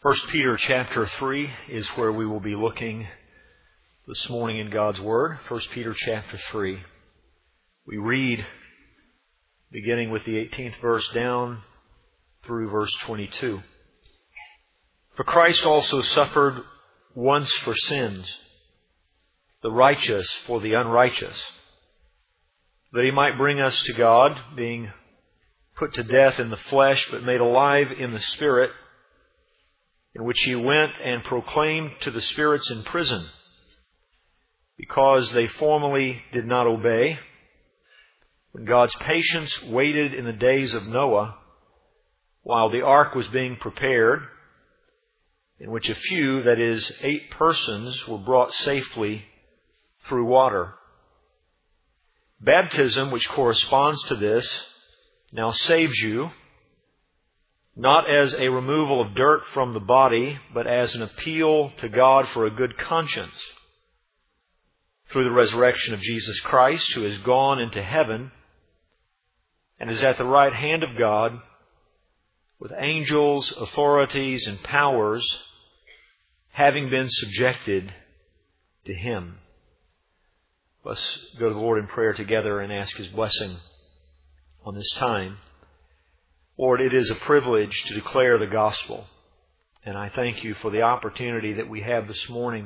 First Peter chapter 3 is where we will be looking this morning in God's Word. First Peter chapter 3. We read beginning with the 18th verse down through verse 22. For Christ also suffered once for sins, the righteous for the unrighteous, that He might bring us to God, being put to death in the flesh, but made alive in the Spirit, in which He went and proclaimed to the spirits in prison, because they formerly did not obey, when God's patience waited in the days of Noah, while the ark was being prepared, in which a few, that is, 8 persons, were brought safely through water. Baptism, which corresponds to this, now saves you, not as a removal of dirt from the body, but as an appeal to God for a good conscience, through the resurrection of Jesus Christ, who has gone into heaven and is at the right hand of God, with angels, authorities, and powers having been subjected to Him. Let's go to the Lord in prayer together and ask His blessing on this time. Lord, it is a privilege to declare the gospel, and I thank You for the opportunity that we have this morning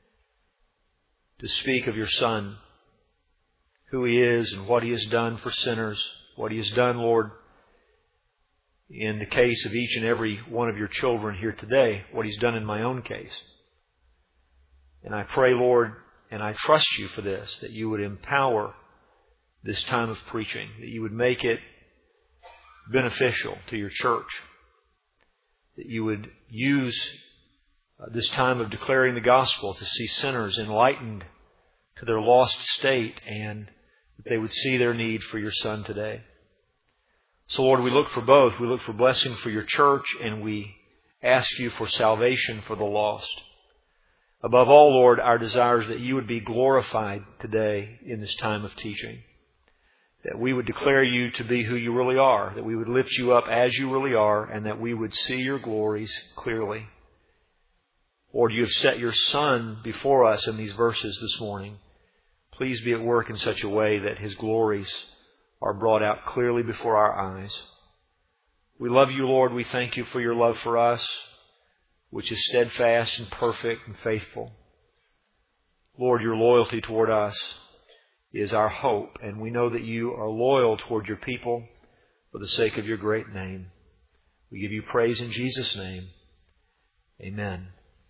to speak of Your Son, who He is and what He has done for sinners, what He has done, Lord, in the case of each and every one of Your children here today, what He's done in my own case. And I pray, Lord, and I trust You for this, that You would empower this time of preaching, that You would make it beneficial to Your church, that You would use this time of declaring the gospel to see sinners enlightened to their lost state, and that they would see their need for Your Son today. So Lord, we look for both. We look for blessing for Your church, and we ask You for salvation for the lost. Above all, Lord, our desire is that You would be glorified today in this time of teaching, that we would declare You to be who You really are, that we would lift You up as You really are, and that we would see Your glories clearly. Lord, You have set Your Son before us in these verses this morning. Please be at work in such a way that His glories are brought out clearly before our eyes. We love You, Lord. We thank You for Your love for us, which is steadfast and perfect and faithful. Lord, Your loyalty toward us is our hope, and we know that You are loyal toward Your people for the sake of Your great name. We give You praise in Jesus' name. Amen.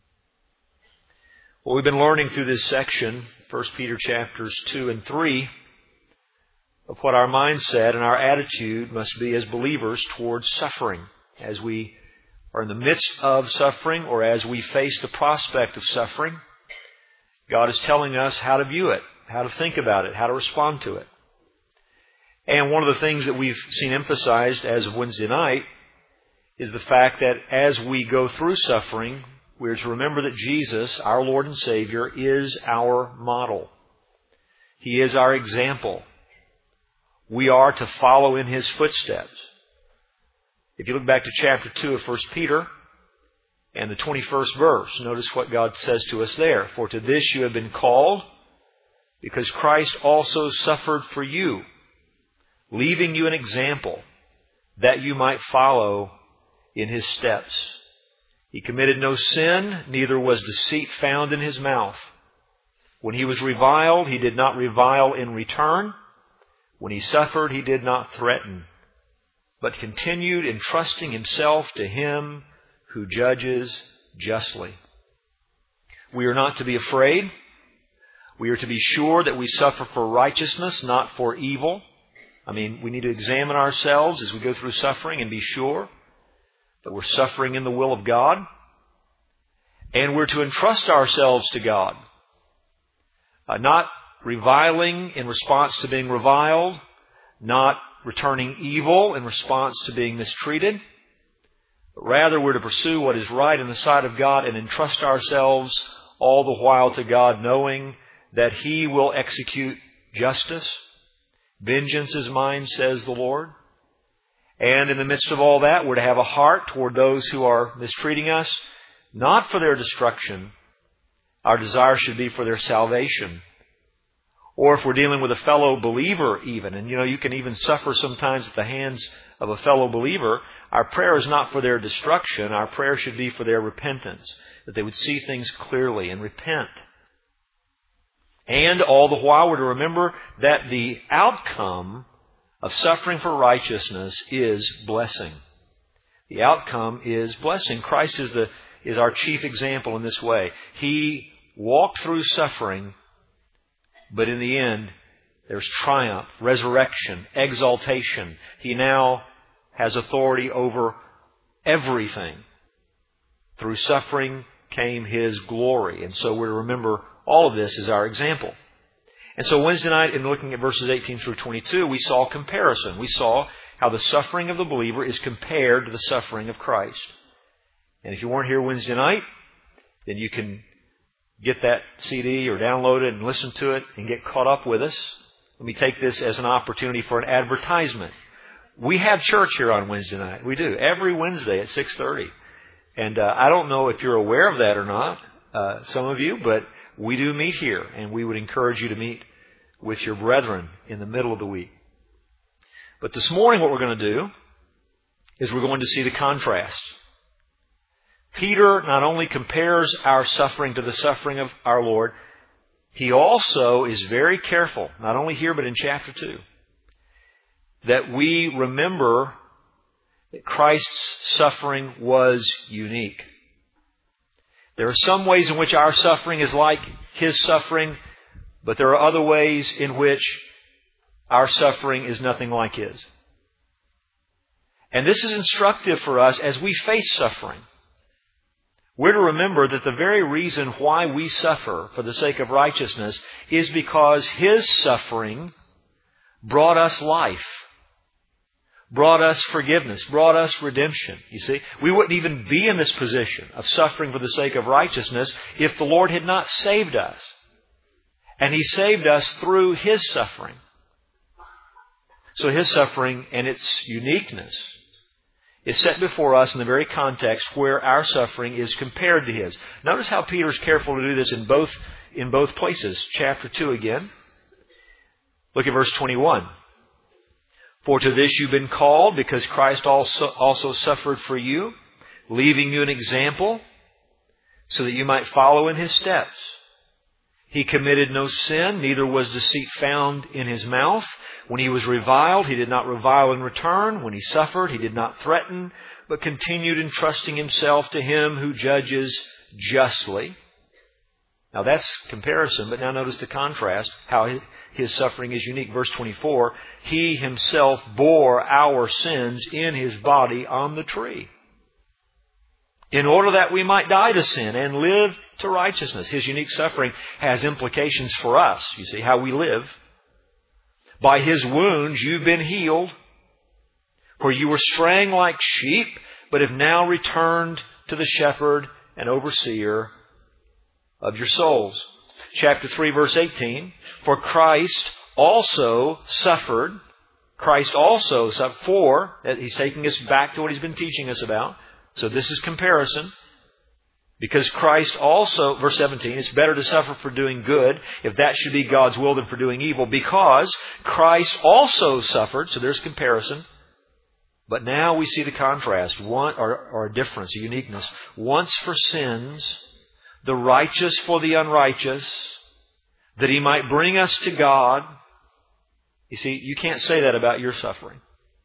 Well, we've been learning through this section, 1 Peter chapters 2 and 3, of what our mindset and our attitude must be as believers towards suffering, as we are in the midst of suffering or as we face the prospect of suffering. God is telling us how to view it, how to think about it, how to respond to it. And one of the things that we've seen emphasized as of Wednesday night is the fact that as we go through suffering, we're to remember that Jesus, our Lord and Savior, is our model. He is our example. We are to follow in His footsteps. If you look back to chapter 2 of 1 Peter and the 21st verse, notice what God says to us there. For to this you have been called, because Christ also suffered for you, leaving you an example, that you might follow in His steps. He committed no sin, neither was deceit found in His mouth. When He was reviled, He did not revile in return. When He suffered, He did not threaten, but continued entrusting Himself to Him who judges justly. We are not to be afraid. We are to be sure that we suffer for righteousness, not for evil. We need to examine ourselves as we go through suffering and be sure that we're suffering in the will of God. And we're to entrust ourselves to God. Not reviling in response to being reviled, not returning evil in response to being mistreated, but rather we're to pursue what is right in the sight of God and entrust ourselves all the while to God, knowing that He will execute justice. Vengeance is mine, says the Lord. And in the midst of all that, we're to have a heart toward those who are mistreating us, not for their destruction. Our desire should be for their salvation. Or if we're dealing with a fellow believer even, and you can even suffer sometimes at the hands of a fellow believer, our prayer is not for their destruction. Our prayer should be for their repentance, that they would see things clearly and repent. And all the while we're to remember that the outcome of suffering for righteousness is blessing. The outcome is blessing. Christ is our chief example in this way. He walked through suffering, but in the end, there's triumph, resurrection, exaltation. He now has authority over everything. Through suffering came His glory. And so we're to remember all of this as our example. And so Wednesday night, in looking at verses 18 through 22, we saw comparison. We saw how the suffering of the believer is compared to the suffering of Christ. And if you weren't here Wednesday night, then you can get that CD or download it and listen to it and get caught up with us. Let me take this as an opportunity for an advertisement. We have church here on Wednesday night. We do. Every Wednesday at 6:30. And I don't know if you're aware of that or not, some of you, but we do meet here, and we would encourage you to meet with your brethren in the middle of the week. But this morning what we're going to do is we're going to see the contrast. Peter not only compares our suffering to the suffering of our Lord, he also is very careful, not only here but in chapter 2, that we remember that Christ's suffering was unique. There are some ways in which our suffering is like His suffering, but there are other ways in which our suffering is nothing like His. And this is instructive for us as we face suffering. We're to remember that the very reason why we suffer for the sake of righteousness is because His suffering brought us life, brought us forgiveness, brought us redemption. You see, we wouldn't even be in this position of suffering for the sake of righteousness if the Lord had not saved us. And He saved us through His suffering. So His suffering and its uniqueness is set before us in the very context where our suffering is compared to His. Notice how Peter is careful to do this in both places. Chapter 2 again. Look at verse 21. For to this you've been called, because Christ also suffered for you, leaving you an example, so that you might follow in His steps. He committed no sin, neither was deceit found in His mouth. When He was reviled, He did not revile in return. When He suffered, He did not threaten, but continued entrusting Himself to Him who judges justly. Now that's comparison, but now notice the contrast, how His suffering is unique. Verse 24, He Himself bore our sins in His body on the tree, in order that we might die to sin and live to righteousness. His unique suffering has implications for us. You see, how we live. By His wounds you've been healed, for you were straying like sheep, but have now returned to the shepherd and overseer of your souls. Chapter 3, verse 18, for Christ also suffered. Christ also suffered for, He's taking us back to what He's been teaching us about. So this is comparison. Because Christ also, verse 17, it's better to suffer for doing good, if that should be God's will, than for doing evil. Because Christ also suffered, so there's comparison. But now we see the contrast, or a difference, a uniqueness. Once for sins, the righteous for the unrighteous, that He might bring us to God. You see, you can't say that about your suffering.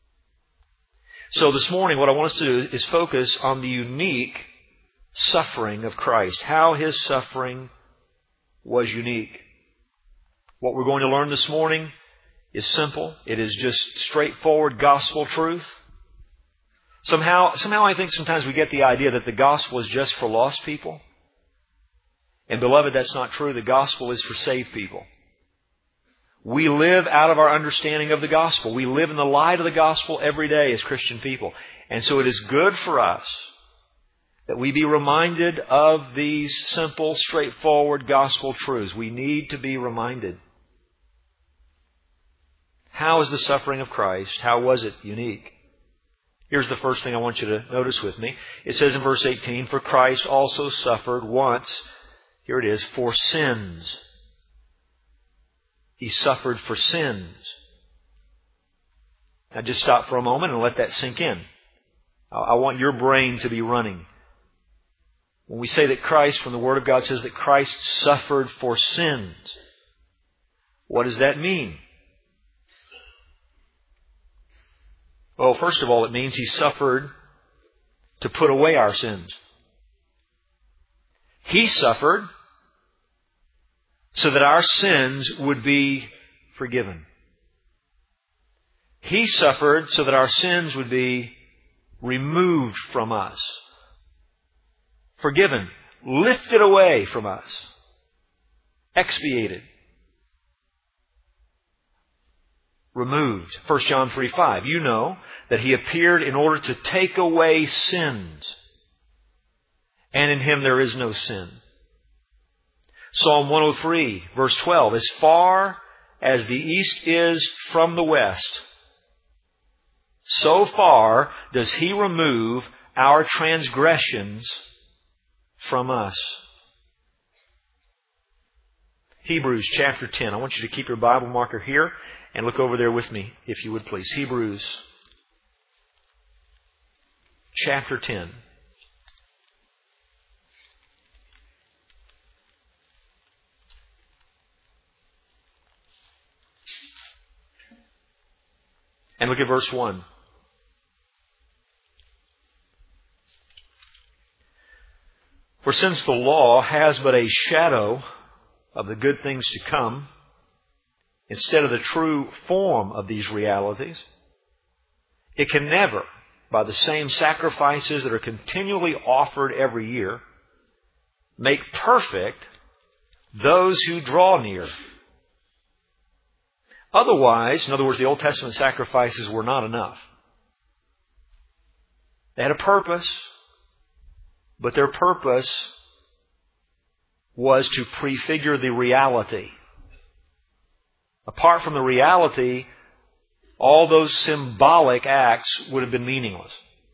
So this morning, what I want us to do is focus on the unique suffering of Christ, how His suffering was unique. What we're going to learn this morning is simple. It is just straightforward gospel truth. Somehow I think sometimes we get the idea that the gospel is just for lost people. And beloved, that's not true. The gospel is for saved people. We live out of our understanding of the gospel. We live in the light of the gospel every day as Christian people. And so it is good for us that we be reminded of these simple, straightforward gospel truths. We need to be reminded. How is the suffering of Christ? How was it unique? Here's the first thing I want you to notice with me. It says in verse 18, "For Christ also suffered once," here it is, "for sins." He suffered for sins. Now just stop for a moment and let that sink in. I want your brain to be running. When we say that Christ, from the Word of God, says that Christ suffered for sins, what does that mean? Well, first of all, it means He suffered to put away our sins. He suffered so that our sins would be forgiven. He suffered so that our sins would be removed from us. Forgiven. Lifted away from us. Expiated. Removed. 1 John 3:5. You know that He appeared in order to take away sins. And in Him there is no sin. Psalm 103, verse 12. As far as the east is from the west, so far does He remove our transgressions from us. Hebrews chapter 10. I want you to keep your Bible marker here and look over there with me, if you would please. Hebrews chapter 10. And look at verse 1. For since the law has but a shadow of the good things to come, instead of the true form of these realities, it can never, by the same sacrifices that are continually offered every year, make perfect those who draw near. Otherwise, in other words, the Old Testament sacrifices were not enough. They had a purpose, but their purpose was to prefigure the reality. Apart from the reality, all those symbolic acts would have been meaningless.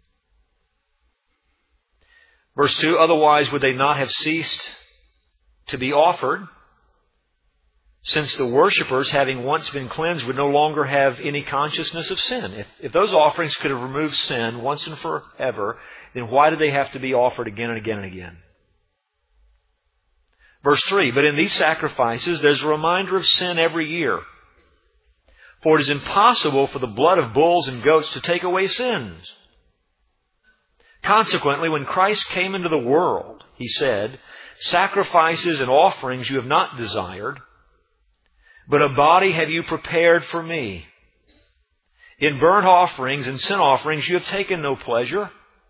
Verse 2, otherwise would they not have ceased to be offered, since the worshippers, having once been cleansed, would no longer have any consciousness of sin. If those offerings could have removed sin once and forever, then why do they have to be offered again and again and again? Verse 3, but in these sacrifices there's a reminder of sin every year. For it is impossible for the blood of bulls and goats to take away sins. Consequently, when Christ came into the world, He said, sacrifices and offerings you have not desired, but a body have you prepared for me. In burnt offerings and sin offerings you have taken no pleasure.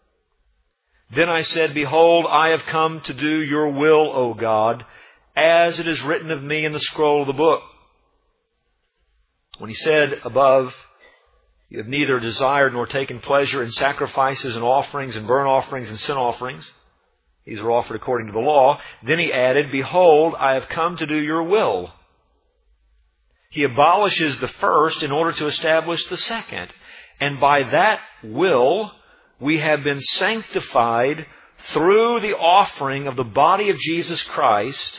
Then I said, behold, I have come to do your will, O God, as it is written of me in the scroll of the book. When He said above, you have neither desired nor taken pleasure in sacrifices and offerings and burnt offerings and sin offerings. These are offered according to the law. Then He added, behold, I have come to do your will. He abolishes the first in order to establish the second. And by that will, we have been sanctified through the offering of the body of Jesus Christ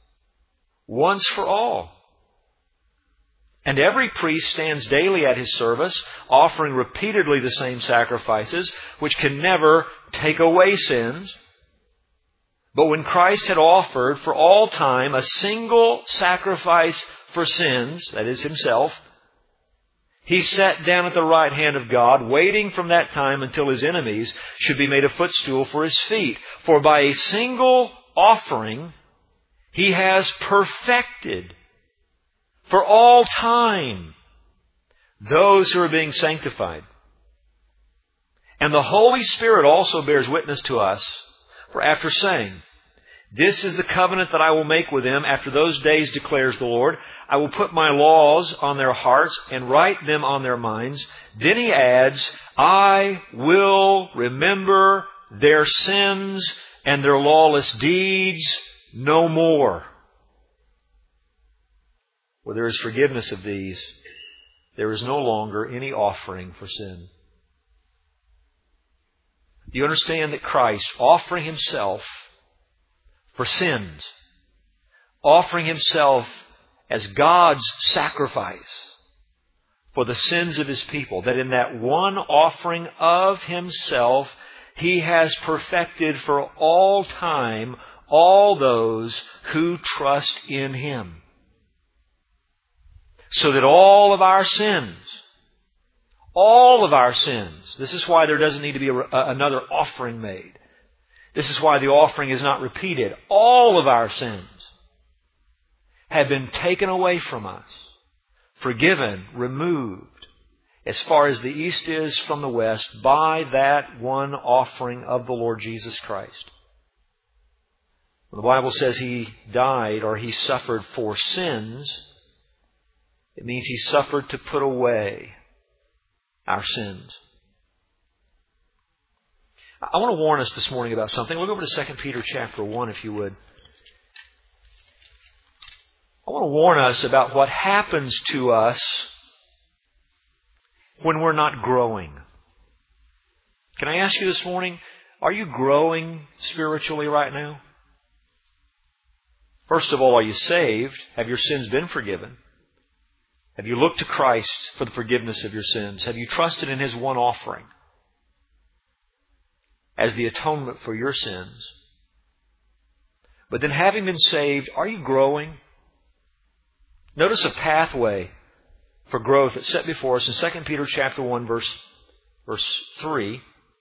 once for all. And every priest stands daily at his service, offering repeatedly the same sacrifices, which can never take away sins. But when Christ had offered for all time a single sacrifice for sins, that is Himself, He sat down at the right hand of God, waiting from that time until His enemies should be made a footstool for His feet. For by a single offering, He has perfected for all time those who are being sanctified. And the Holy Spirit also bears witness to us, for after saying, this is the covenant that I will make with them after those days, declares the Lord. I will put my laws on their hearts and write them on their minds. Then He adds, I will remember their sins and their lawless deeds no more. Where there is forgiveness of these, there is no longer any offering for sin. Do you understand that Christ, offering Himself for sins, offering Himself as God's sacrifice for the sins of His people, that in that one offering of Himself, He has perfected for all time all those who trust in Him. So that all of our sins, this is why there doesn't need to be another offering made. This is why the offering is not repeated. All of our sins have been taken away from us, forgiven, removed, as far as the east is from the west, by that one offering of the Lord Jesus Christ. When the Bible says He died or He suffered for sins, it means He suffered to put away our sins. I want to warn us this morning about something. Look over to 2 Peter chapter 1, if you would. I want to warn us about what happens to us when we're not growing. Can I ask you this morning, are you growing spiritually right now? First of all, are you saved? Have your sins been forgiven? Have you looked to Christ for the forgiveness of your sins? Have you trusted in His one offering as the atonement for your sins? But then, having been saved, are you growing? Notice a pathway for growth that's set before us in 2 Peter chapter 1, verse 3.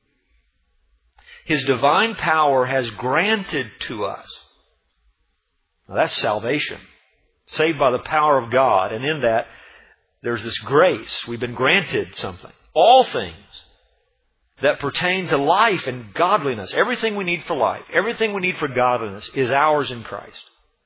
His divine power has granted to us. Now that's salvation. Saved by the power of God. And in that, there's this grace. We've been granted something. All things that pertain to life and godliness. Everything we need for life, everything we need for godliness is ours in Christ.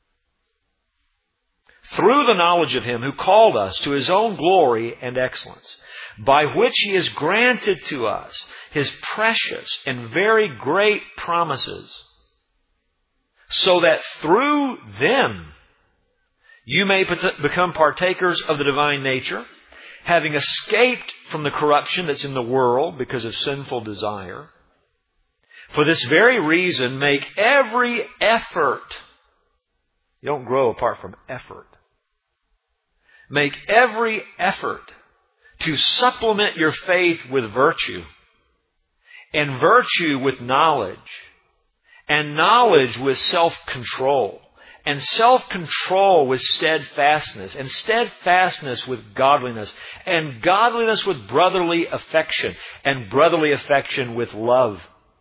Through the knowledge of Him who called us to His own glory and excellence, by which He has granted to us His precious and very great promises, so that through them you may become partakers of the divine nature, having escaped from the corruption that's in the world because of sinful desire. For this very reason, make every effort. You don't grow apart from effort. Make every effort to supplement your faith with virtue, and virtue with knowledge, and knowledge with self-control, and self-control with steadfastness, and steadfastness with godliness, and godliness with brotherly affection, and brotherly affection with love.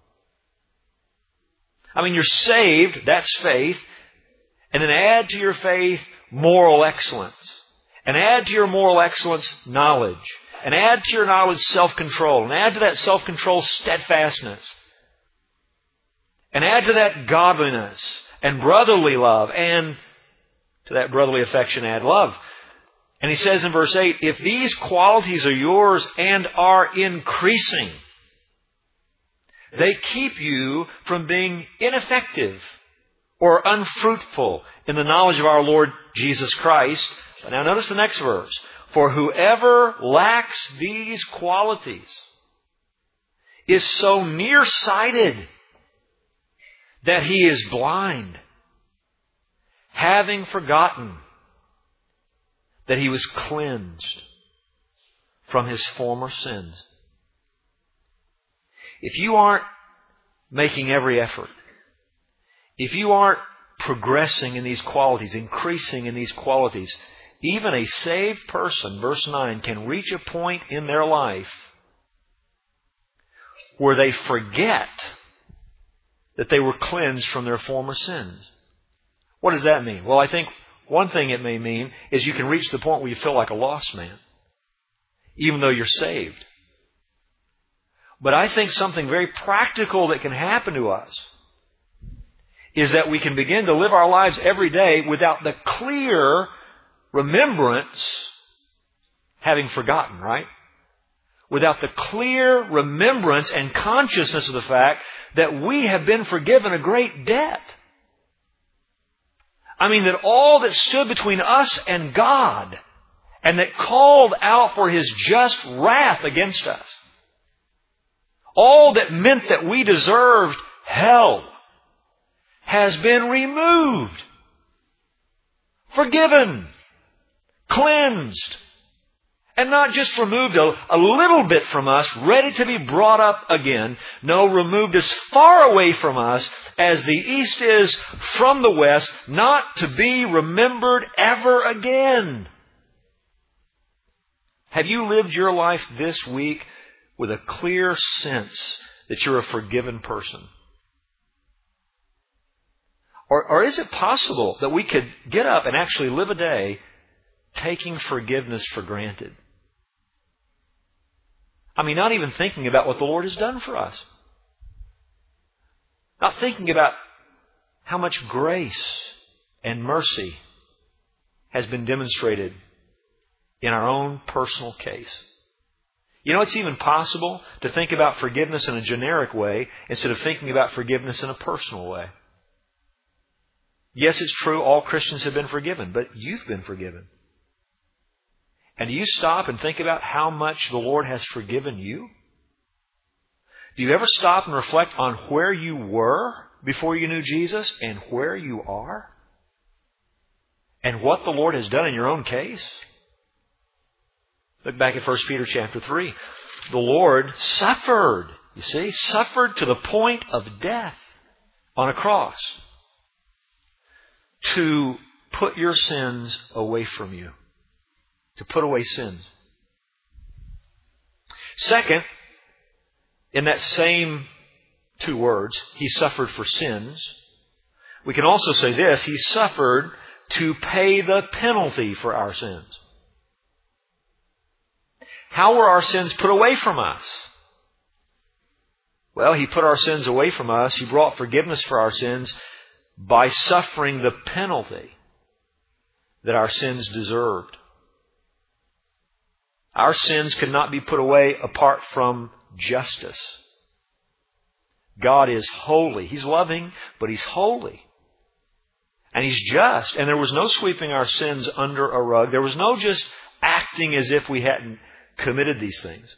I mean, you're saved, that's faith, and then add to your faith moral excellence. And add to your moral excellence knowledge. And add to your knowledge self-control. And add to that self-control steadfastness. And add to that godliness and brotherly love. And to that brotherly affection add love. And he says in verse 8, if these qualities are yours and are increasing, they keep you from being ineffective or unfruitful in the knowledge of our Lord Jesus Christ. But now notice the next verse. For whoever lacks these qualities is so nearsighted that he is blind, having forgotten that he was cleansed from his former sins. If you aren't making every effort, if you aren't progressing in these qualities, increasing in these qualities, even a saved person, verse 9, can reach a point in their life where they forget that they were cleansed from their former sins. What does that mean? Well, I think one thing it may mean is you can reach the point where you feel like a lost man, even though you're saved. But I think something very practical that can happen to us is that we can begin to live our lives every day without the clear remembrance, having forgotten, right? Without the clear remembrance and consciousness of the fact that we have been forgiven a great debt. I mean, that all that stood between us and God and that called out for His just wrath against us, all that meant that we deserved hell has been removed, forgiven, cleansed, and not just removed a little bit from us, ready to be brought up again. No, removed as far away from us as the east is from the west, not to be remembered ever again. Have you lived your life this week with a clear sense that you're a forgiven person? Or is it possible that we could get up and actually live a day taking forgiveness for granted? I mean, not even thinking about what the Lord has done for us. Not thinking about how much grace and mercy has been demonstrated in our own personal case. You know, it's even possible to think about forgiveness in a generic way instead of thinking about forgiveness in a personal way. Yes, it's true, all Christians have been forgiven, but you've been forgiven. And do you stop and think about how much the Lord has forgiven you? Do you ever stop and reflect on where you were before you knew Jesus and where you are? And what the Lord has done in your own case? Look back at 1 Peter chapter 3. The Lord suffered, you see, suffered to the point of death on a cross to put your sins away from you. To put away sins. Second, in that same two words, He suffered for sins. We can also say this, He suffered to pay the penalty for our sins. How were our sins put away from us? Well, He put our sins away from us. He brought forgiveness for our sins by suffering the penalty that our sins deserved. Our sins could not be put away apart from justice. God is holy. He's loving, but He's holy. And He's just. And there was no sweeping our sins under a rug. There was no just acting as if we hadn't committed these things.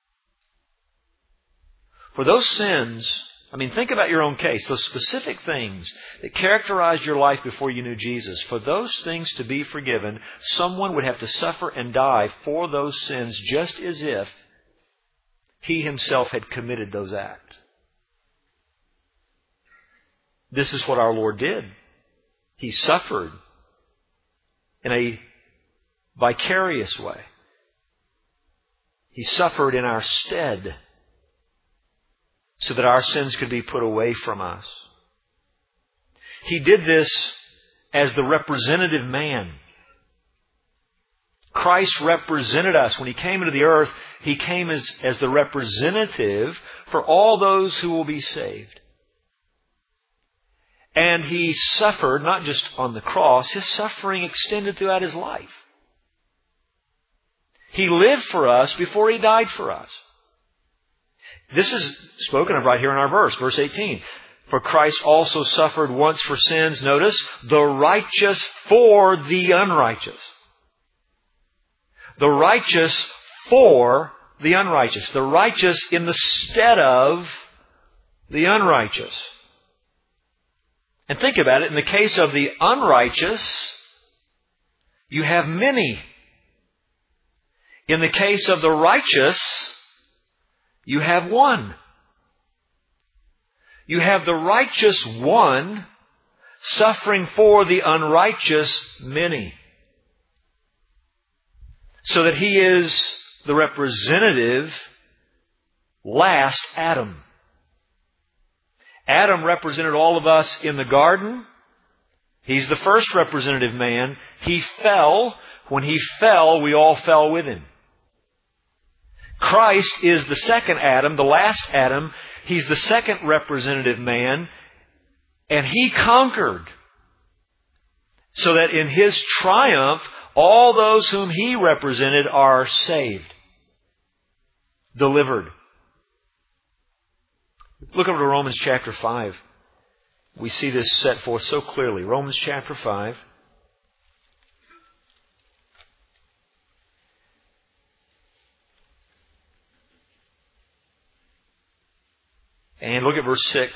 For those sins, I mean, think about your own case. Those specific things that characterized your life before you knew Jesus. For those things to be forgiven, someone would have to suffer and die for those sins just as if He Himself had committed those acts. This is what our Lord did. He suffered in a vicarious way. He suffered in our stead so that our sins could be put away from us. He did this as the representative man. Christ represented us. When He came into the earth, He came as the representative for all those who will be saved. And He suffered, not just on the cross, His suffering extended throughout His life. He lived for us before He died for us. This is spoken of right here in our verse, verse 18. For Christ also suffered once for sins, notice, the righteous for the unrighteous. The righteous for the unrighteous. The righteous in the stead of the unrighteous. And think about it, in the case of the unrighteous, you have many. In the case of the righteous, you have one. You have the righteous one suffering for the unrighteous many. So that He is the representative last Adam. Adam represented all of us in the garden. He's the first representative man. He fell. When he fell, we all fell with him. Christ is the second Adam, the last Adam. He's the second representative man. And He conquered. So that in His triumph, all those whom He represented are saved. Delivered. Look over to Romans chapter 5. We see this set forth so clearly. Romans chapter 5. And look at verse 6.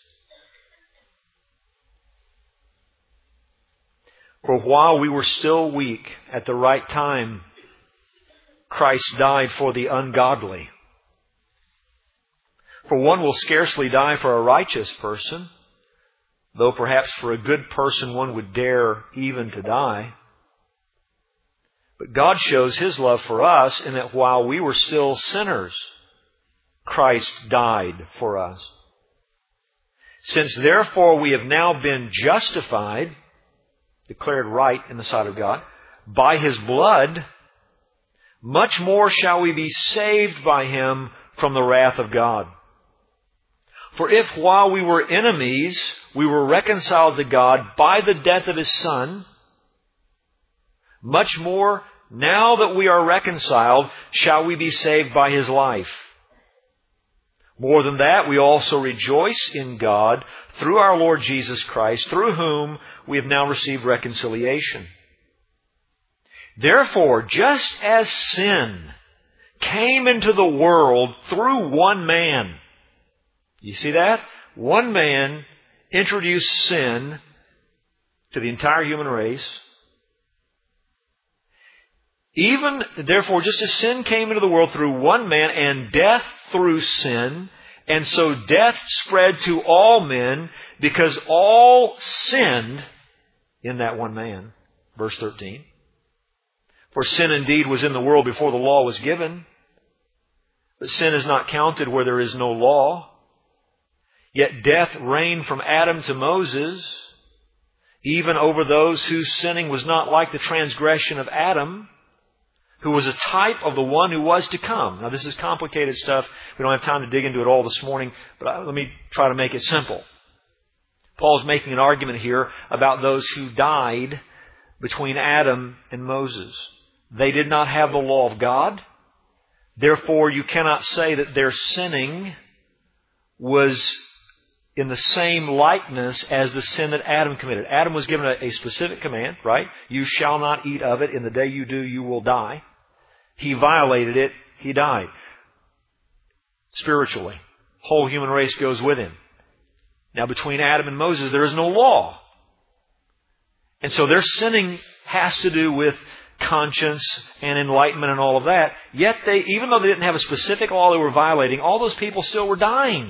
For while we were still weak, at the right time, Christ died for the ungodly. For one will scarcely die for a righteous person, though perhaps for a good person one would dare even to die. But God shows His love for us in that while we were still sinners, Christ died for us. Since therefore we have now been justified, declared right in the sight of God, by His blood, much more shall we be saved by Him from the wrath of God. For if while we were enemies, we were reconciled to God by the death of His Son, much more, now that we are reconciled, shall we be saved by His life. More than that, we also rejoice in God through our Lord Jesus Christ, through whom we have now received reconciliation. Therefore, just as sin came into the world through one man, you see that? One man introduced sin to the entire human race. Even, therefore, just as sin came into the world through one man and death through sin, and so death spread to all men because all sinned in that one man. Verse 13. For sin indeed was in the world before the law was given, but sin is not counted where there is no law. Yet death reigned from Adam to Moses, even over those whose sinning was not like the transgression of Adam, who was a type of the one who was to come. Now, this is complicated stuff. We don't have time to dig into it all this morning, but let me try to make it simple. Paul's making an argument here about those who died between Adam and Moses. They did not have the law of God. Therefore, you cannot say that their sinning was in the same likeness as the sin that Adam committed. Adam was given a specific command, right? You shall not eat of it. In the day you do, you will die. He violated it. He died. Spiritually. Whole human race goes with him. Now, between Adam and Moses, there is no law. And so their sinning has to do with conscience and enlightenment and all of that. Yet they, even though they didn't have a specific law they were violating, all those people still were dying.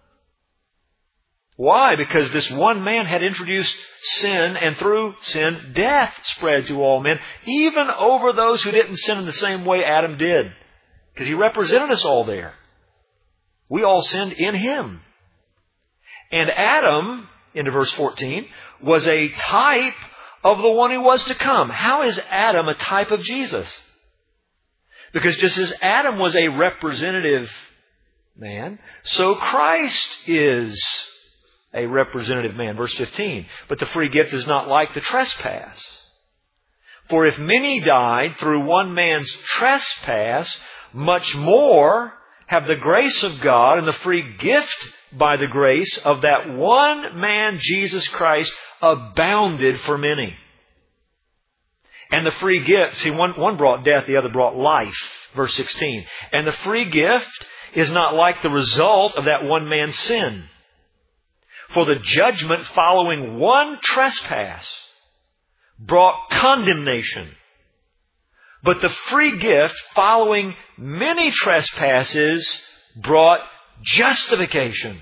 Why? Because this one man had introduced sin, and through sin, death spread to all men, even over those who didn't sin in the same way Adam did. Because he represented us all there. We all sinned in him. And Adam, into verse 14, was a type of the one who was to come. How is Adam a type of Jesus? Because just as Adam was a representative man, so Christ is a representative man. Verse 15. But the free gift is not like the trespass. For if many died through one man's trespass, much more have the grace of God and the free gift by the grace of that one man, Jesus Christ, abounded for many. And the free gift, see, one brought death, the other brought life. Verse 16. And the free gift is not like the result of that one man's sin. For the judgment following one trespass brought condemnation. But the free gift following many trespasses brought justification.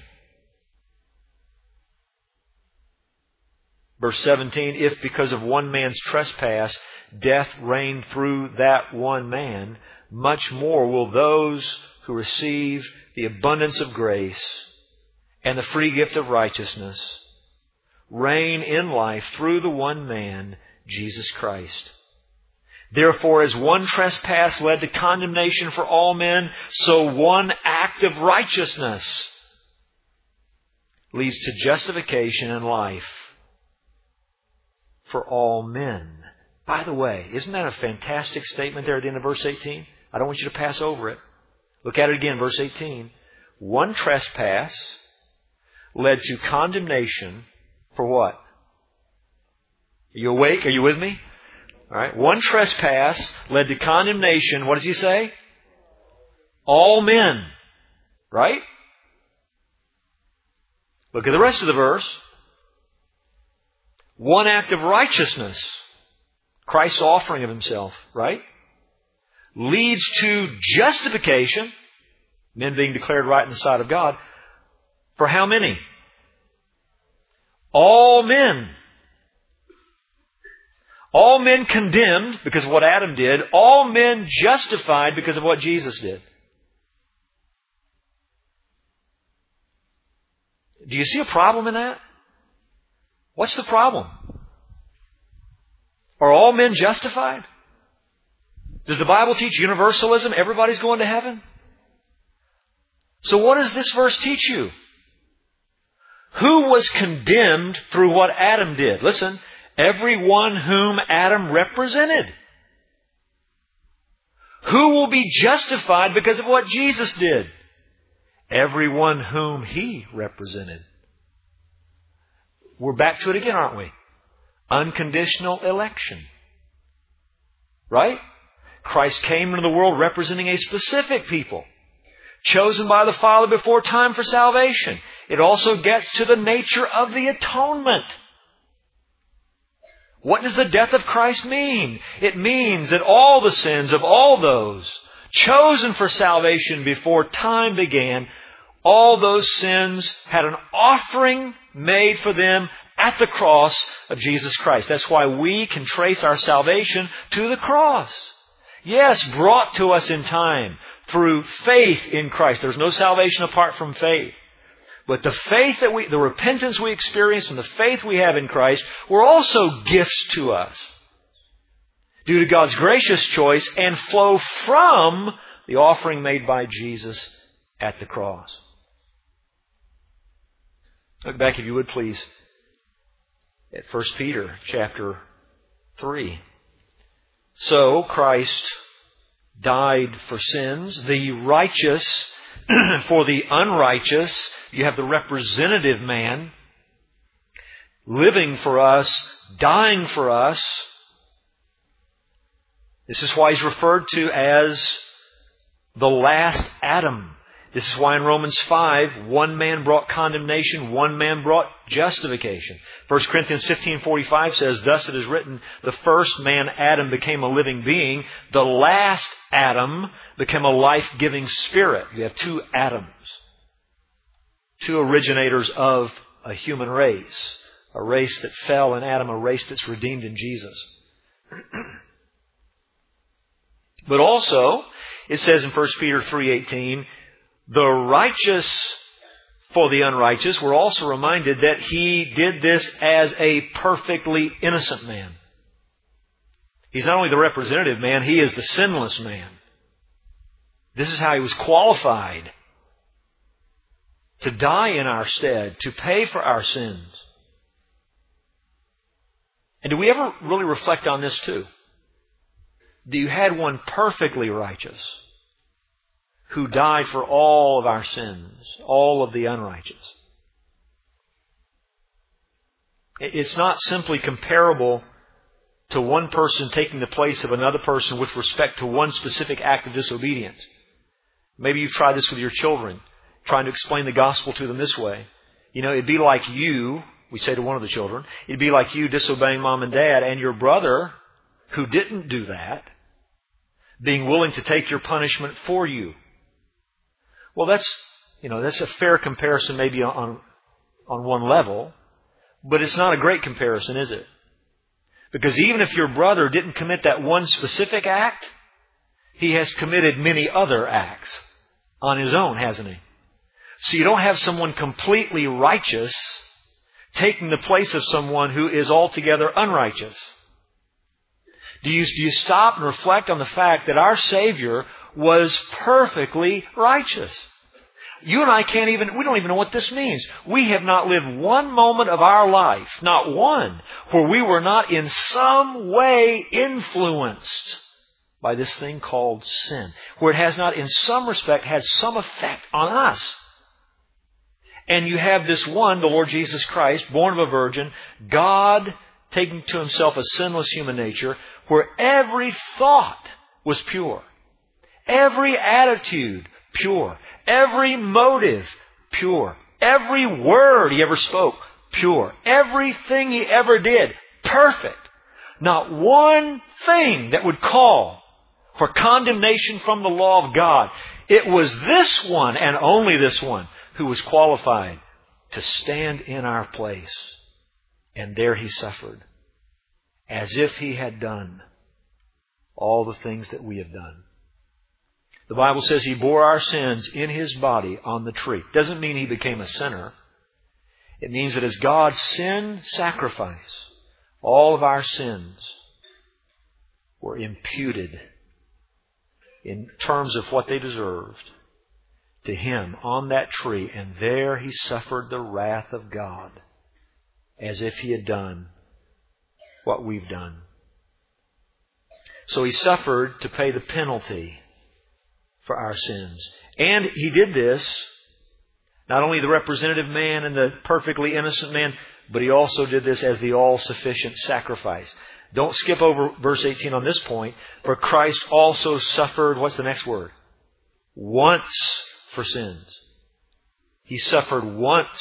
Verse 17, if because of one man's trespass death reigned through that one man, much more will those who receive the abundance of grace and the free gift of righteousness reign in life through the one man, Jesus Christ. Therefore, as one trespass led to condemnation for all men, so one act of righteousness leads to justification and life for all men. By the way, isn't that a fantastic statement there at the end of verse 18? I don't want you to pass over it. Look at it again, verse 18. One trespass led to condemnation for what? Are you awake? Are you with me? All right. One trespass led to condemnation. What does he say? All men. Right? Look at the rest of the verse. One act of righteousness, Christ's offering of Himself, right, leads to justification, men being declared right in the sight of God, for how many? All men. All men condemned because of what Adam did. All men justified because of what Jesus did. Do you see a problem in that? What's the problem? Are all men justified? Does the Bible teach universalism? Everybody's going to heaven? So what does this verse teach you? Who was condemned through what Adam did? Listen, everyone whom Adam represented. Who will be justified because of what Jesus did? Everyone whom He represented. We're back to it again, aren't we? Unconditional election. Right? Christ came into the world representing a specific people, chosen by the Father before time for salvation. It also gets to the nature of the atonement. What does the death of Christ mean? It means that all the sins of all those chosen for salvation before time began, all those sins had an offering made for them at the cross of Jesus Christ. That's why we can trace our salvation to the cross. Yes, brought to us in time through faith in Christ. There's no salvation apart from faith. But the faith the repentance we experience and the faith we have in Christ were also gifts to us due to God's gracious choice and flow from the offering made by Jesus at the cross. Look back, if you would please, at 1 Peter chapter 3. So Christ died for sins, the righteous for the unrighteous. You have the representative man living for us, dying for us. This is why He's referred to as the last Adam. This is why in Romans 5, one man brought condemnation, one man brought justification. 1 Corinthians 15:45 says, thus it is written, the first man, Adam, became a living being. The last Adam became a life-giving spirit. You have two Adams. Two originators of a human race. A race that fell in Adam, a race that's redeemed in Jesus. But also, it says in 1 Peter 3:18, the righteous for the unrighteous. We're also reminded that He did this as a perfectly innocent man. He's not only the representative man, He is the sinless man. This is how He was qualified to die in our stead, to pay for our sins. And do we ever really reflect on this too? That you had one perfectly righteous who died for all of our sins, all of the unrighteous. It's not simply comparable to one person taking the place of another person with respect to one specific act of disobedience. Maybe you've tried this with your children, trying to explain the gospel to them this way. You know, it'd be like you, we say to one of the children, it'd be like you disobeying mom and dad and your brother who didn't do that, being willing to take your punishment for you. Well, that's a fair comparison maybe on one level, but it's not a great comparison, is it? Because even if your brother didn't commit that one specific act, he has committed many other acts on his own, hasn't he? So you don't have someone completely righteous taking the place of someone who is altogether unrighteous. Do you stop and reflect on the fact that our Savior was perfectly righteous? You and I we don't even know what this means. We have not lived one moment of our life, not one, where we were not in some way influenced by this thing called sin, where it has not in some respect had some effect on us. And you have this one, the Lord Jesus Christ, born of a virgin, God taking to Himself a sinless human nature, where every thought was pure. Every attitude, pure. Every motive, pure. Every word He ever spoke, pure. Everything He ever did, perfect. Not one thing that would call for condemnation from the law of God. It was this one, and only this one, who was qualified to stand in our place. And there He suffered, as if He had done all the things that we have done. The Bible says He bore our sins in His body on the tree. Doesn't mean He became a sinner. It means that as God's sin sacrifice, all of our sins were imputed in terms of what they deserved to Him on that tree. And there He suffered the wrath of God as if He had done what we've done. So He suffered to pay the penalty for our sins. And He did this, not only the representative man and the perfectly innocent man, but He also did this as the all-sufficient sacrifice. Don't skip over verse 18 on this point. For Christ also suffered, what's the next word? Once for sins. He suffered once.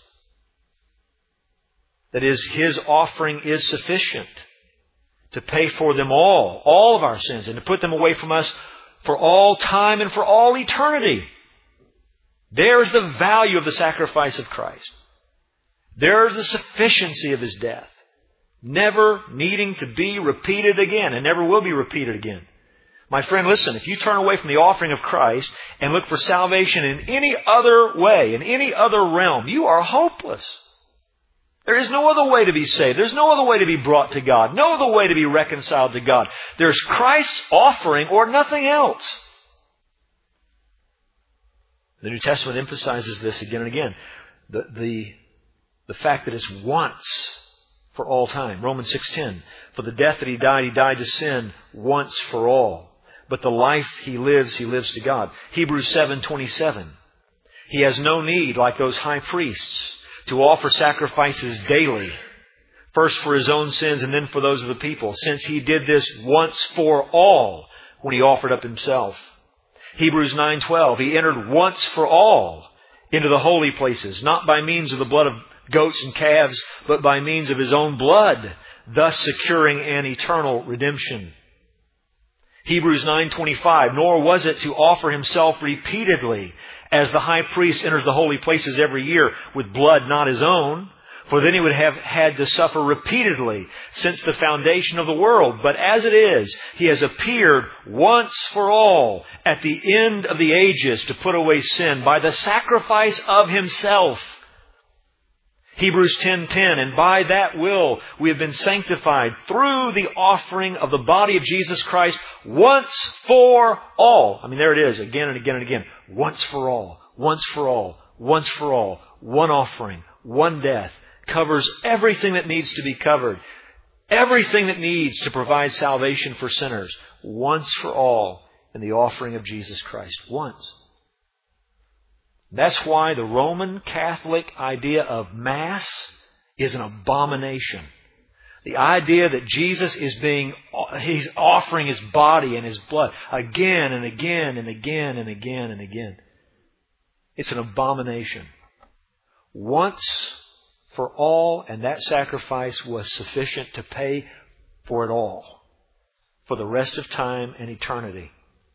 That is, His offering is sufficient to pay for them all of our sins, and to put them away from us for all time and for all eternity. There's the value of the sacrifice of Christ. There's the sufficiency of His death, never needing to be repeated again, and never will be repeated again. My friend, listen, if you turn away from the offering of Christ and look for salvation in any other way, in any other realm, you are hopeless. There is no other way to be saved. There's no other way to be brought to God. No other way to be reconciled to God. There's Christ's offering or nothing else. The New Testament emphasizes this again and again. The fact that it's once for all time. Romans 6:10. For the death that He died to sin once for all. But the life He lives to God. Hebrews 7:27. He has no need, like those high priests, to offer sacrifices daily, first for His own sins and then for those of the people, since He did this once for all when He offered up Himself. Hebrews 9:12, He entered once for all into the holy places, not by means of the blood of goats and calves, but by means of His own blood, thus securing an eternal redemption. Hebrews 9:25, nor was it to offer Himself repeatedly, as the high priest enters the holy places every year with blood not his own, for then he would have had to suffer repeatedly since the foundation of the world. But as it is, He has appeared once for all at the end of the ages to put away sin by the sacrifice of Himself. Hebrews 10:10, and by that will we have been sanctified through the offering of the body of Jesus Christ once for all. I mean, there it is, again and again and again. Once for all, once for all, once for all. One offering, one death, covers everything that needs to be covered. Everything that needs to provide salvation for sinners. Once for all in the offering of Jesus Christ. Once. That's why the Roman Catholic idea of Mass is an abomination. The idea that Jesus He's offering His body and His blood again and again and again and again and again. It's an abomination. Once for all, and that sacrifice was sufficient to pay for it all, for the rest of time and eternity.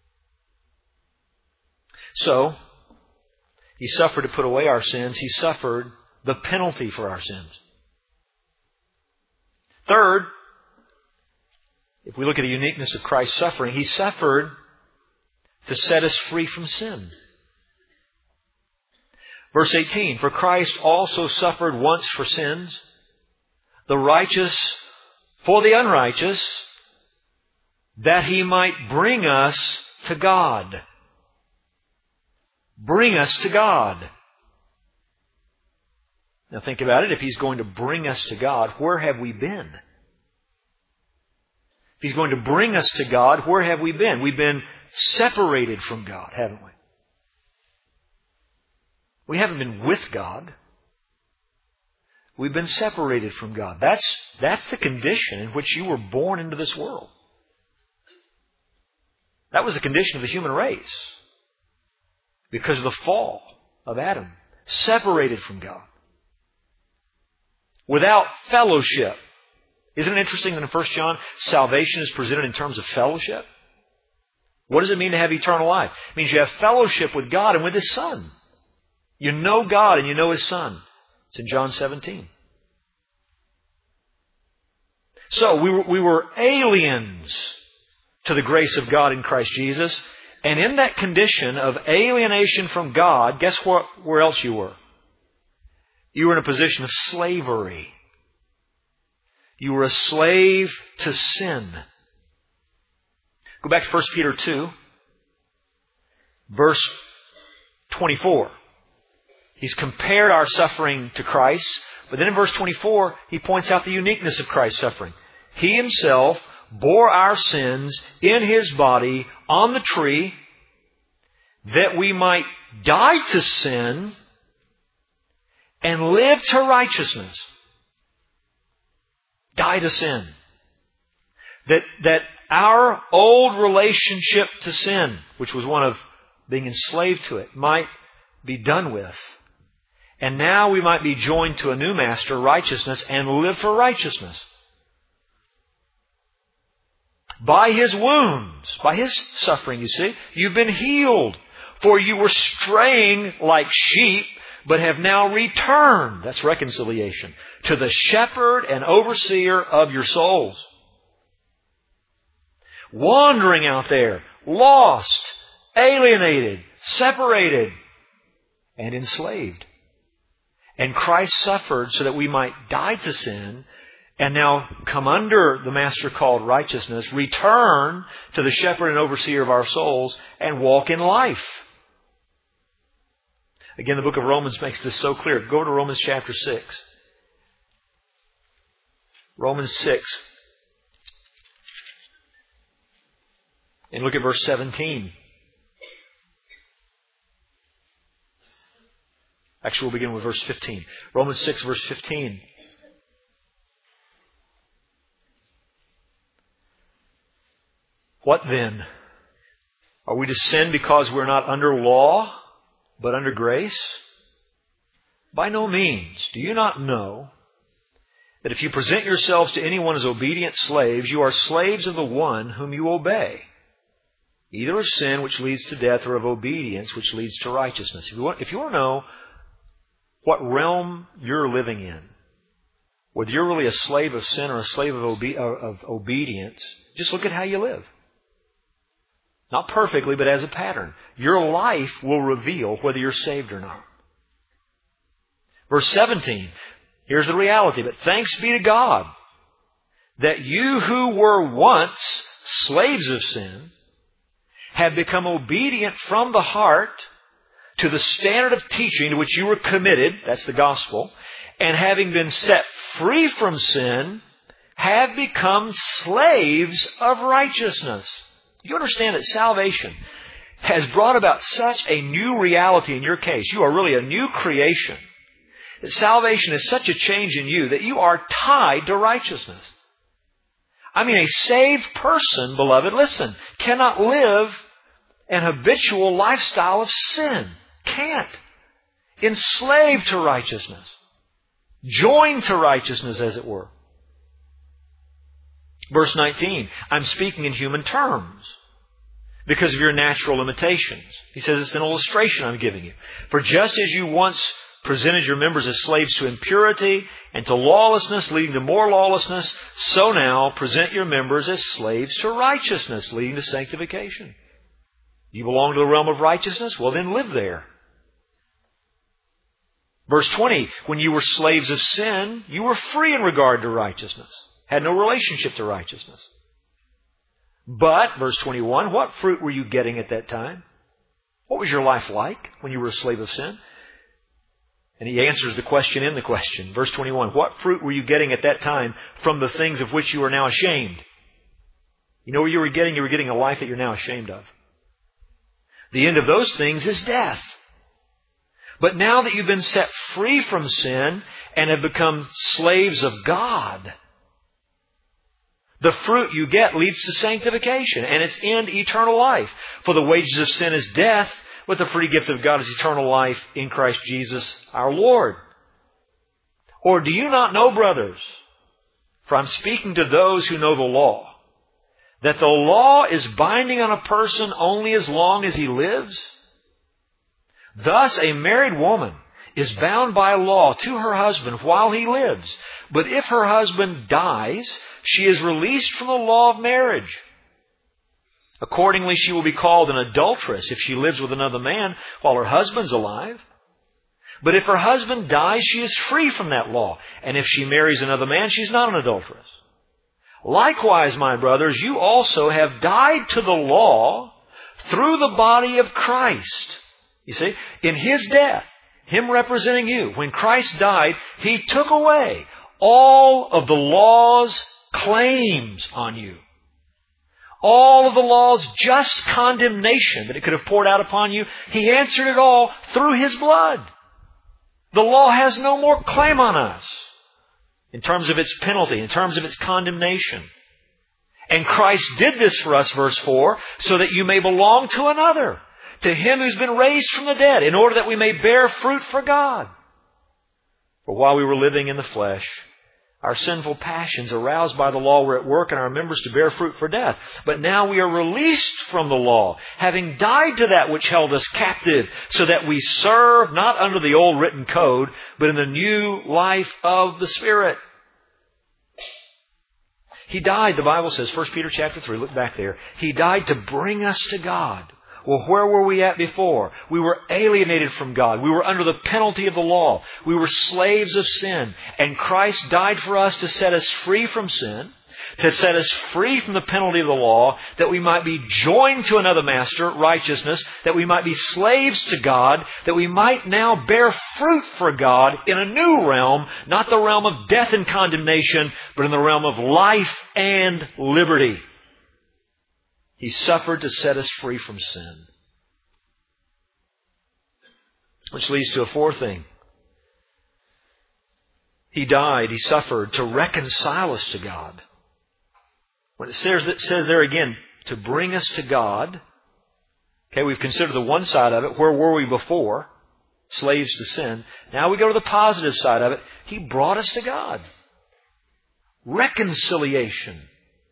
So, He suffered to put away our sins. He suffered the penalty for our sins. Third, if we look at the uniqueness of Christ's suffering, He suffered to set us free from sin. Verse 18, for Christ also suffered once for sins, the righteous for the unrighteous, that He might bring us to God. Bring us to God. Now think about it. If He's going to bring us to God, where have we been? If He's going to bring us to God, where have we been? We've been separated from God, haven't we? We haven't been with God. We've been separated from God. That's the condition in which you were born into this world. That was the condition of the human race. Because of the fall of Adam. separated from God, without fellowship. Isn't it interesting that in 1 John, salvation is presented in terms of fellowship? What does it mean to have eternal life? It means you have fellowship with God and with His Son. You know God and you know His Son. It's in John 17. So we were aliens to the grace of God in Christ Jesus. And in that condition of alienation from God, guess what? Where else you were? You were in a position of slavery. You were a slave to sin. Go back to 1 Peter 2, verse 24. He's compared our suffering to Christ, but then in verse 24, he points out the uniqueness of Christ's suffering. He Himself bore our sins in His body on the tree, that we might die to sin and live to righteousness. Die to sin. That our old relationship to sin, which was one of being enslaved to it, might be done with. And now we might be joined to a new master, righteousness, and live for righteousness. By His wounds, by His suffering, you see, you've been healed. For you were straying like sheep, but have now returned, that's reconciliation, to the shepherd and overseer of your souls. Wandering out there, lost, alienated, separated, and enslaved. And Christ suffered so that we might die to sin and now come under the master called righteousness, return to the shepherd and overseer of our souls, and walk in life. Again, the book of Romans makes this so clear. Go to Romans chapter 6. Romans 6. And look at verse 17. Actually, we'll begin with verse 15. Romans 6, verse 15. What then? Are we to sin because we're not under law, but under grace? By no means. Do you not know that if you present yourselves to anyone as obedient slaves, you are slaves of the one whom you obey, either of sin, which leads to death, or of obedience, which leads to righteousness? If you want to know what realm you're living in, whether you're really a slave of sin or a slave of obedience, just look at how you live. Not perfectly, but as a pattern. Your life will reveal whether you're saved or not. Verse 17, here's the reality. But thanks be to God that you who were once slaves of sin have become obedient from the heart to the standard of teaching to which you were committed, that's the gospel, and having been set free from sin, have become slaves of righteousness. You understand that salvation has brought about such a new reality in your case. You are really a new creation. That salvation is such a change in you that you are tied to righteousness. I mean, a saved person, beloved, listen, cannot live an habitual lifestyle of sin. Can't. Enslaved to righteousness. Joined to righteousness, as it were. Verse 19, I'm speaking in human terms because of your natural limitations. He says it's an illustration I'm giving you. For just as you once presented your members as slaves to impurity and to lawlessness, leading to more lawlessness, so now present your members as slaves to righteousness, leading to sanctification. You belong to the realm of righteousness? Well, then live there. Verse 20, when you were slaves of sin, you were free in regard to righteousness. Had no relationship to righteousness. But, verse 21, what fruit were you getting at that time? What was your life like when you were a slave of sin? And he answers the question in the question. Verse 21, what fruit were you getting at that time from the things of which you are now ashamed? You know what you were getting? You were getting a life that you're now ashamed of. The end of those things is death. But now that you've been set free from sin and have become slaves of God, the fruit you get leads to sanctification, and its end eternal life. For the wages of sin is death, But the free gift of God is eternal life in Christ Jesus our Lord. Or do you not know, brothers, for I'm speaking to those who know the law, that the law is binding on a person only as long as he lives? Thus a married woman is bound by law to her husband while he lives. But if her husband dies, she is released from the law of marriage. Accordingly, she will be called an adulteress if she lives with another man while her husband's alive. But if her husband dies, she is free from that law. And if she marries another man, she's not an adulteress. Likewise, my brothers, you also have died to the law through the body of Christ. You see, in His death, Him representing you, when Christ died, He took away all of the law's claims on you. All of the law's just condemnation that it could have poured out upon you, He answered it all through His blood. The law has no more claim on us in terms of its penalty, in terms of its condemnation. And Christ did this for us, verse 4, so that you may belong to another, to Him who's been raised from the dead, in order that we may bear fruit for God. For while we were living in the flesh, our sinful passions aroused by the law were at work in our members to bear fruit for death. But now we are released from the law, having died to that which held us captive, so that we serve not under the old written code, but in the new life of the Spirit. He died, the Bible says, 1 Peter chapter 3, look back there. He died to bring us to God. Well, where were we at before? We were alienated from God. We were under the penalty of the law. We were slaves of sin. And Christ died for us to set us free from sin, to set us free from the penalty of the law, that we might be joined to another master, righteousness, that we might be slaves to God, that we might now bear fruit for God in a new realm, not the realm of death and condemnation, but in the realm of life and liberty. He suffered to set us free from sin. Which leads to a fourth thing. He died, He suffered to reconcile us to God. When it says there again, to bring us to God. Okay, we've considered the one side of it. Where were we before? Slaves to sin. Now we go to the positive side of it. He brought us to God. Reconciliation.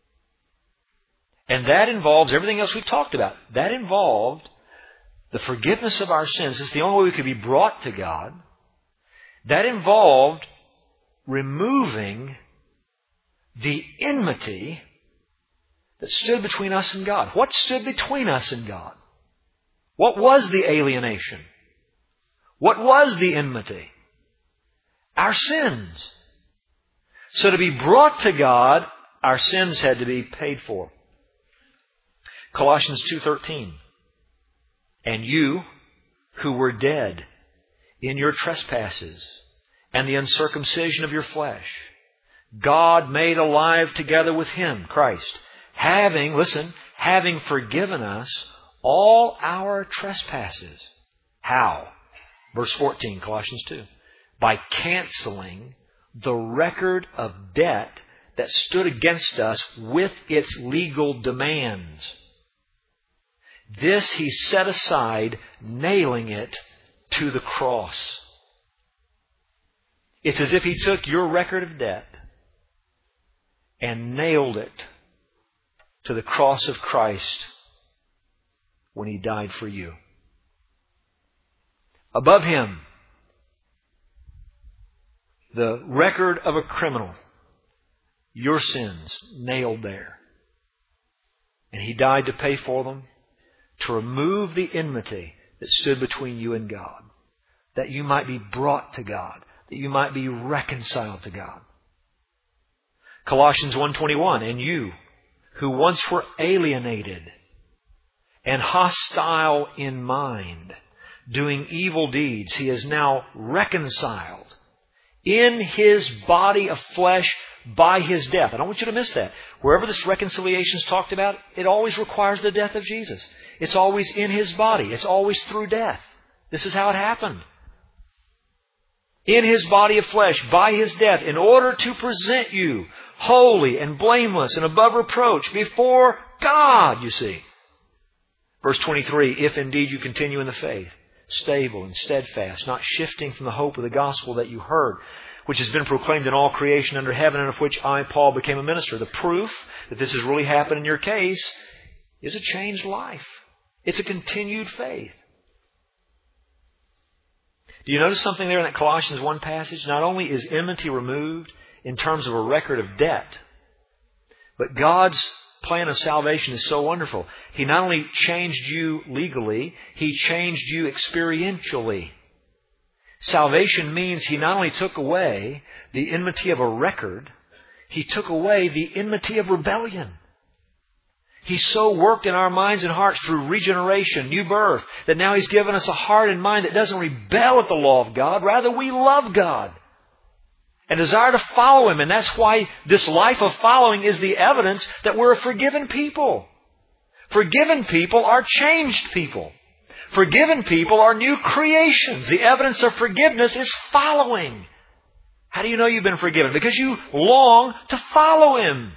And that involves everything else we've talked about. That involved the forgiveness of our sins. It's the only way we could be brought to God. That involved removing the enmity that stood between us and God. What stood between us and God? What was the alienation? What was the enmity? Our sins. So to be brought to God, our sins had to be paid for. Colossians 2:13. And you who were dead in your trespasses and the uncircumcision of your flesh, God made alive together with Him, Christ, having forgiven us all our trespasses. How? Verse 14, Colossians 2. By canceling the record of debt that stood against us with its legal demands. This He set aside, nailing it to the cross. It's as if He took your record of debt and nailed it to the cross of Christ when He died for you. Above Him, the record of a criminal, your sins nailed there. And He died to pay for them, to remove the enmity that stood between you and God, that you might be brought to God, that you might be reconciled to God. Colossians 1:21, and you who once were alienated and hostile in mind, doing evil deeds, He is now reconciled in His body of flesh by His death. I don't want you to miss that. Wherever this reconciliation is talked about, it always requires the death of Jesus. It's always in His body. It's always through death. This is how it happened. In His body of flesh, by His death, in order to present you holy and blameless and above reproach before God, you see. Verse 23, if indeed you continue in the faith, stable and steadfast, not shifting from the hope of the gospel that you heard, which has been proclaimed in all creation under heaven, and of which I, Paul, became a minister. The proof that this has really happened in your case is a changed life. It's a continued faith. Do you notice something there in that Colossians 1 passage? Not only is enmity removed in terms of a record of debt, but God's plan of salvation is so wonderful. He not only changed you legally, He changed you experientially. Salvation means He not only took away the enmity of a record, He took away the enmity of rebellion. He so worked in our minds and hearts through regeneration, new birth, that now He's given us a heart and mind that doesn't rebel at the law of God. Rather, we love God and desire to follow Him. And that's why this life of following is the evidence that we're a forgiven people. Forgiven people are changed people. Forgiven people are new creations. The evidence of forgiveness is following. How do you know you've been forgiven? Because you long to follow Him.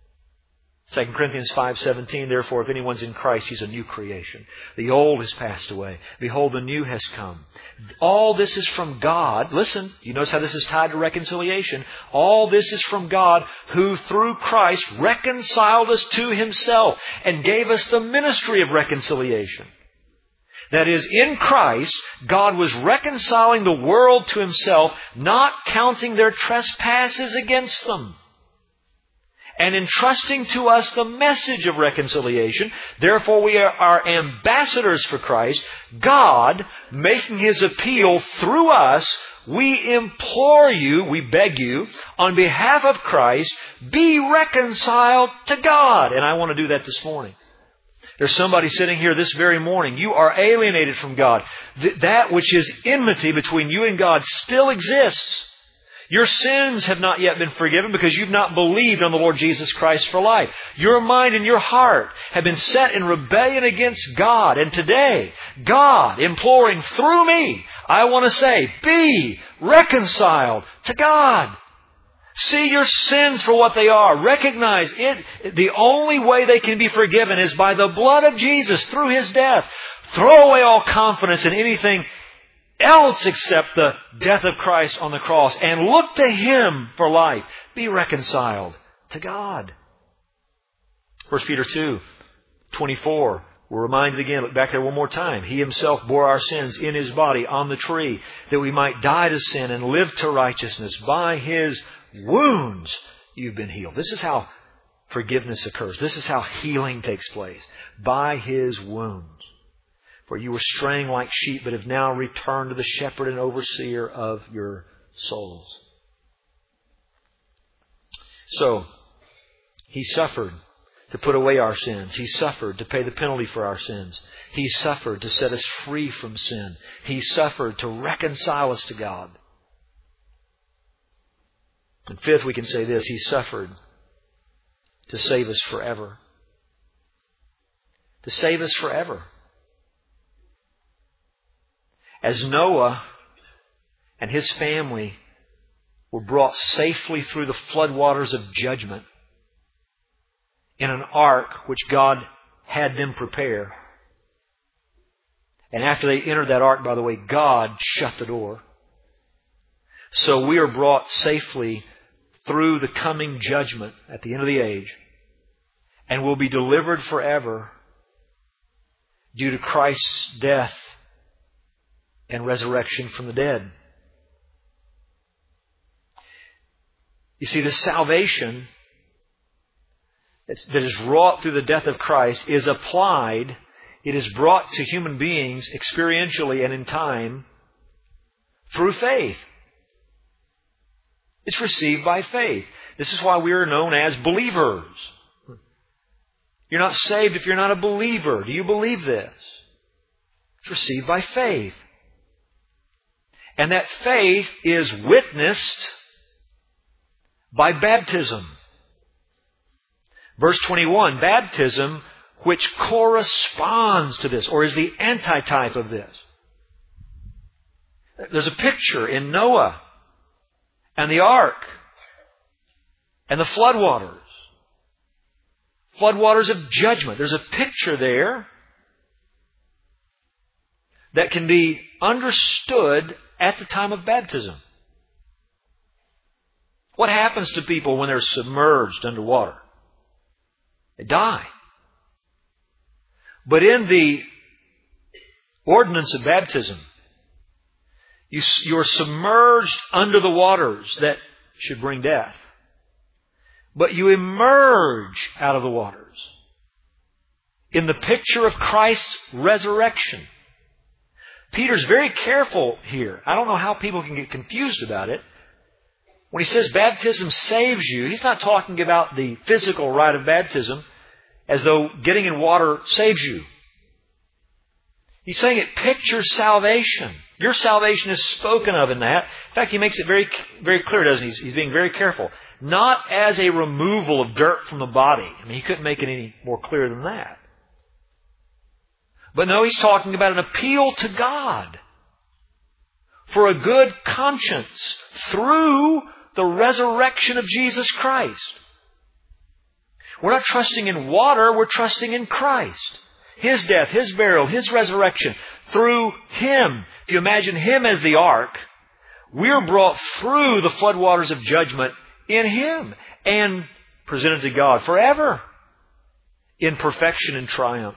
2 Corinthians 5:17, therefore, if anyone's in Christ, he's a new creation. The old has passed away. Behold, the new has come. All this is from God. Listen, you notice how this is tied to reconciliation. All this is from God, who through Christ reconciled us to Himself and gave us the ministry of reconciliation. That is, in Christ, God was reconciling the world to Himself, not counting their trespasses against them, and entrusting to us the message of reconciliation. Therefore, we are ambassadors for Christ. God, making His appeal through us, we implore you, we beg you, on behalf of Christ, be reconciled to God. And I want to do that this morning. There's somebody sitting here this very morning. You are alienated from God. That which is enmity between you and God still exists. Your sins have not yet been forgiven because you've not believed on the Lord Jesus Christ for life. Your mind and your heart have been set in rebellion against God. And today, God, imploring through me, I want to say, be reconciled to God. See your sins for what they are. Recognize it. The only way they can be forgiven is by the blood of Jesus through His death. Throw away all confidence in anything else except the death of Christ on the cross and look to Him for life. Be reconciled to God. 1 Peter 2:24. We're reminded again, look back there one more time. He Himself bore our sins in His body on the tree, that we might die to sin and live to righteousness. By His wounds you've been healed. This is how forgiveness occurs. This is how healing takes place. By His wounds. For you were straying like sheep, but have now returned to the shepherd and overseer of your souls. So, He suffered to put away our sins. He suffered to pay the penalty for our sins. He suffered to set us free from sin. He suffered to reconcile us to God. And fifth, we can say this: He suffered to save us forever. To save us forever. As Noah and his family were brought safely through the floodwaters of judgment in an ark which God had them prepare. And after they entered that ark, by the way, God shut the door. So we are brought safely through the coming judgment at the end of the age, and will be delivered forever due to Christ's death and resurrection from the dead. You see, the salvation that is wrought through the death of Christ is applied, it is brought to human beings experientially and in time through faith. It's received by faith. This is why we are known as believers. You're not saved if you're not a believer. Do you believe this? It's received by faith. And that faith is witnessed by baptism. Verse 21, baptism which corresponds to this, or is the antitype of this. There's a picture in Noah and the ark and the floodwaters. Floodwaters of judgment. There's a picture there that can be understood at the time of baptism. What happens to people when they're submerged underwater? They die. But in the ordinance of baptism, you're submerged under the waters that should bring death. But you emerge out of the waters in the picture of Christ's resurrection. Peter's very careful here. I don't know how people can get confused about it. When he says baptism saves you, he's not talking about the physical rite of baptism as though getting in water saves you. He's saying it pictures salvation. Your salvation is spoken of in that. In fact, he makes it very, very clear, doesn't he? He's being very careful. Not as a removal of dirt from the body. I mean, he couldn't make it any more clear than that. But no, he's talking about an appeal to God for a good conscience through the resurrection of Jesus Christ. We're not trusting in water, we're trusting in Christ. His death, His burial, His resurrection. Through Him. If you imagine Him as the ark, we're brought through the floodwaters of judgment in Him and presented to God forever in perfection and triumph.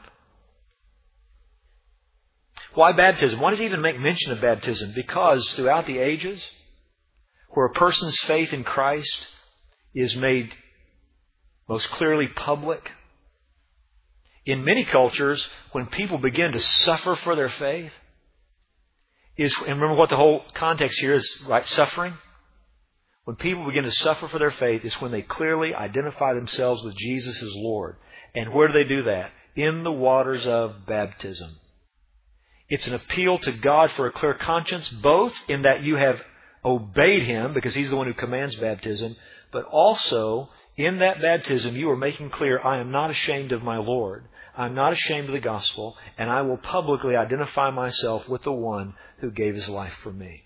Why baptism? Why does he even make mention of baptism? Because throughout the ages, where a person's faith in Christ is made most clearly public, in many cultures, when people begin to suffer for their faith, and remember what the whole context here is, right? Suffering. When people begin to suffer for their faith, is when they clearly identify themselves with Jesus as Lord. And where do they do that? In the waters of baptism. It's an appeal to God for a clear conscience, both in that you have obeyed Him, because He's the one who commands baptism, but also in that baptism you are making clear, I am not ashamed of my Lord. I'm not ashamed of the gospel, and I will publicly identify myself with the one who gave His life for me.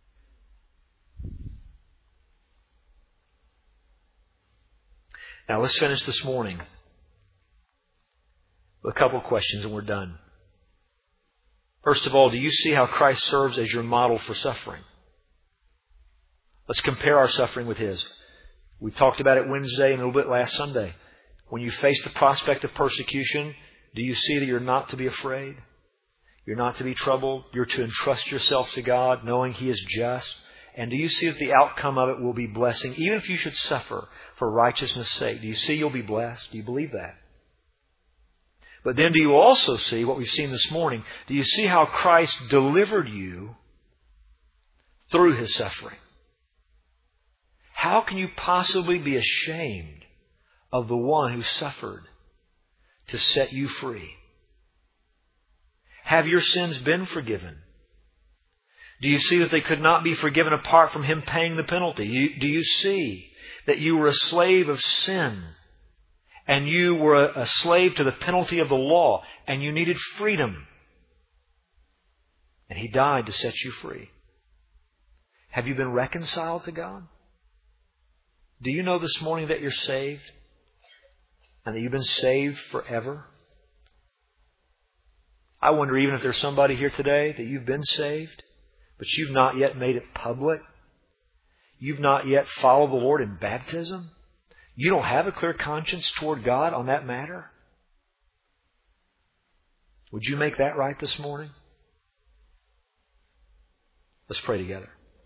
Now let's finish this morning with a couple of questions and we're done. First of all, do you see how Christ serves as your model for suffering? Let's compare our suffering with His. We talked about it Wednesday and a little bit last Sunday. When you face the prospect of persecution, do you see that you're not to be afraid? You're not to be troubled. You're to entrust yourself to God, knowing He is just. And do you see that the outcome of it will be blessing, even if you should suffer for righteousness' sake? Do you see you'll be blessed? Do you believe that? But then do you also see what we've seen this morning? Do you see how Christ delivered you through His suffering? How can you possibly be ashamed of the one who suffered to set you free? Have your sins been forgiven? Do you see that they could not be forgiven apart from Him paying the penalty? Do you see that you were a slave of sin? And you were a slave to the penalty of the law, and you needed freedom. And He died to set you free. Have you been reconciled to God? Do you know this morning that you're saved? And that you've been saved forever? I wonder even if there's somebody here today that you've been saved, but you've not yet made it public. You've not yet followed the Lord in baptism. You don't have a clear conscience toward God on that matter? Would you make that right this morning? Let's pray together.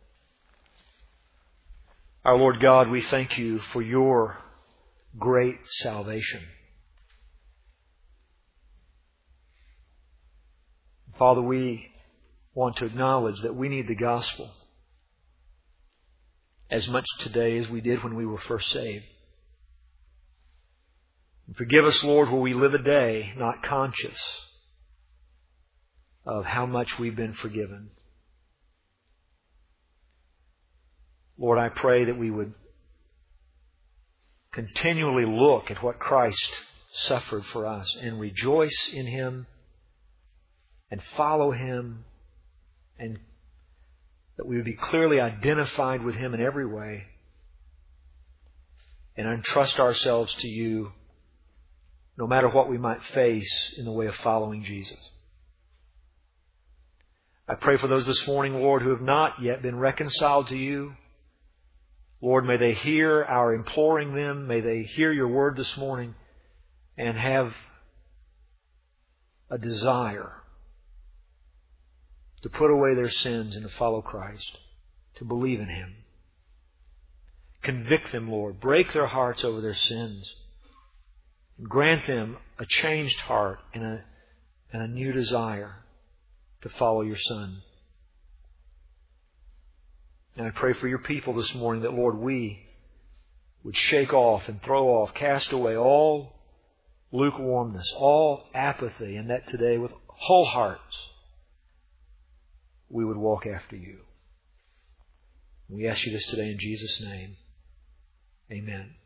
Our Lord God, we thank You for Your great salvation. Father, we want to acknowledge that we need the gospel as much today as we did when we were first saved. And forgive us, Lord, where we live a day not conscious of how much we've been forgiven. Lord, I pray that we would continually look at what Christ suffered for us and rejoice in Him and follow Him, and that we would be clearly identified with Him in every way and entrust ourselves to You no matter what we might face in the way of following Jesus. I pray for those this morning, Lord, who have not yet been reconciled to You. Lord, may they hear our imploring them. May they hear Your word this morning and have a desire to put away their sins and to follow Christ, to believe in Him. Convict them, Lord. Break their hearts over their sins. Grant them a changed heart and a new desire to follow Your Son. And I pray for Your people this morning that, Lord, we would shake off and throw off, cast away all lukewarmness, all apathy, and that today with whole hearts we would walk after You. We ask You this today in Jesus' name. Amen.